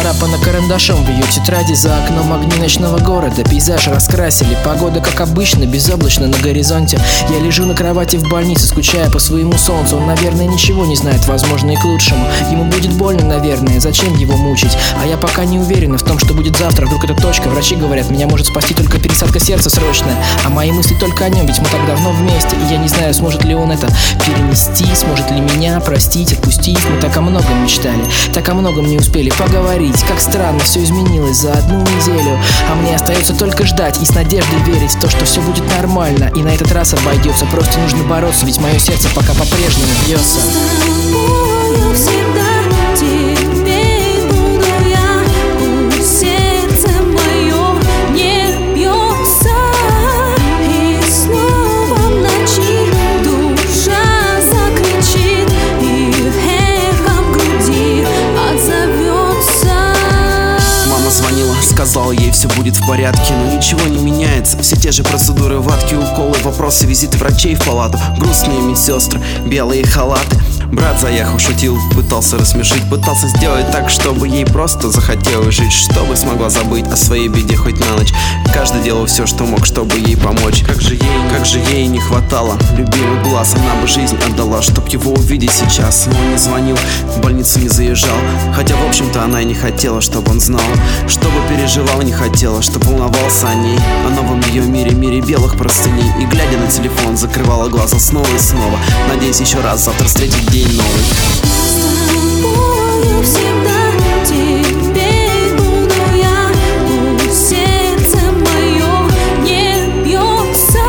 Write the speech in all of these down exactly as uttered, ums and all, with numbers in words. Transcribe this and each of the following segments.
нацарапана карандашом в ее тетради. За окном огни ночного города, пейзаж раскрасили. Погода, как обычно, безоблачно на горизонте. Я лежу на кровати в больнице, скучая по своему солнцу. Он, наверное, ничего не знает, возможно, и к лучшему. Ему будет больно, наверное, зачем его мучить? А я пока не уверена в том, что будет завтра. Вдруг это точка, врачи говорят, меня может спасти только пересадка сердца срочная. А мои мысли только о нем, ведь мы так давно вместе. И я не знаю, сможет ли он это перенести, сможет ли меня простить, отпустить. Мы так о многом мечтали, так о многом не успели поговорить. Как странно, все изменилось за одну неделю. А мне остается только ждать и с надеждой верить в то, что все будет нормально. И на этот раз обойдется, просто нужно бороться, ведь мое сердце пока по-прежнему бьется. Сказал ей, все будет в порядке, но ничего не меняется. Все те же процедуры, ватки, уколы, вопросы, визиты врачей в палату. Грустные медсестры, белые халаты. Брат заехал, шутил, пытался рассмешить, пытался сделать так, чтобы ей просто захотелось жить, чтобы смогла забыть о своей беде хоть на ночь. Каждый делал все, что мог, чтобы ей помочь. Как же ей, как же ей не хватало любимый глаз. Она бы жизнь отдала, чтоб его увидеть сейчас. Но он не звонил, в больницу не заезжал. Хотя, в общем-то, она и не хотела, чтобы он знал. Чтобы переживал, не хотела, чтобы волновался о ней, о новом ее мире, мире белых простыней. И глядя на телефон, закрывала глаза снова и снова, надеясь еще раз завтра встретить день новый. С тобою всегда, теперь буду я. Пусть сердце мое не бьется,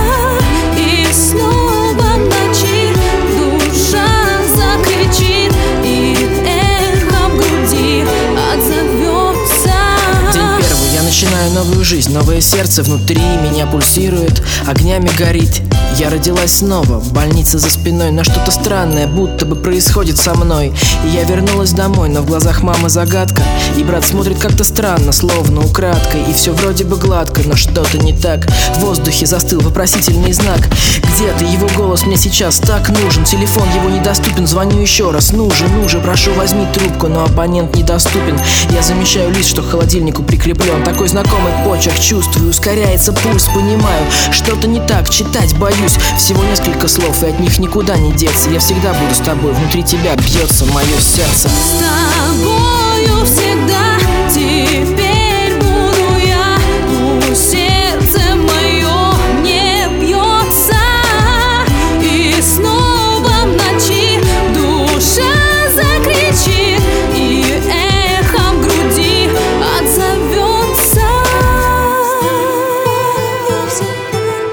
и снова в ночи душа закричит, и эхом в груди отзовется. День первый, я начинаю новую жизнь, новое сердце внутри меня пульсирует, огнями горит. Я родилась снова, больница за спиной, но что-то странное будто бы происходит со мной. И я вернулась домой, но в глазах мамы загадка. И брат смотрит как-то странно, словно украдкой. И все вроде бы гладко, но что-то не так. В воздухе застыл вопросительный знак. Где ты? Его голос мне сейчас так нужен. Телефон его недоступен, звоню еще раз. Ну же, ну же, прошу, возьми трубку, но абонент недоступен. Я замечаю лист, что к холодильнику прикреплен. Такой знакомый почерк, чувствую, ускоряется пульс. Понимаю, что-то не так, читать боюсь. Всего несколько слов, и от них никуда не деться. Я всегда буду с тобой, внутри тебя бьется мое сердце. С тобою всегда, теперь